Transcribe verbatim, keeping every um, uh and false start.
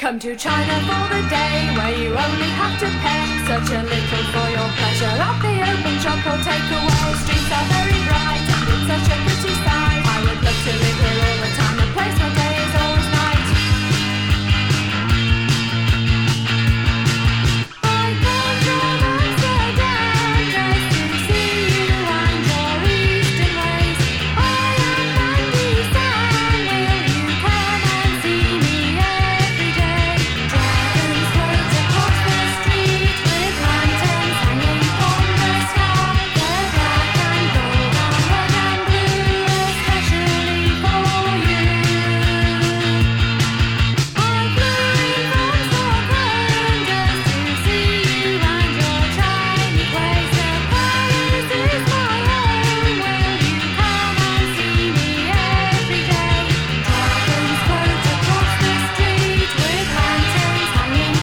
Come to China for the day, where you only have to pay such a little for your pleasure. At the open shop or take away, streets are very bright and it's such a pretty sight. I would love to live here all the time, the place where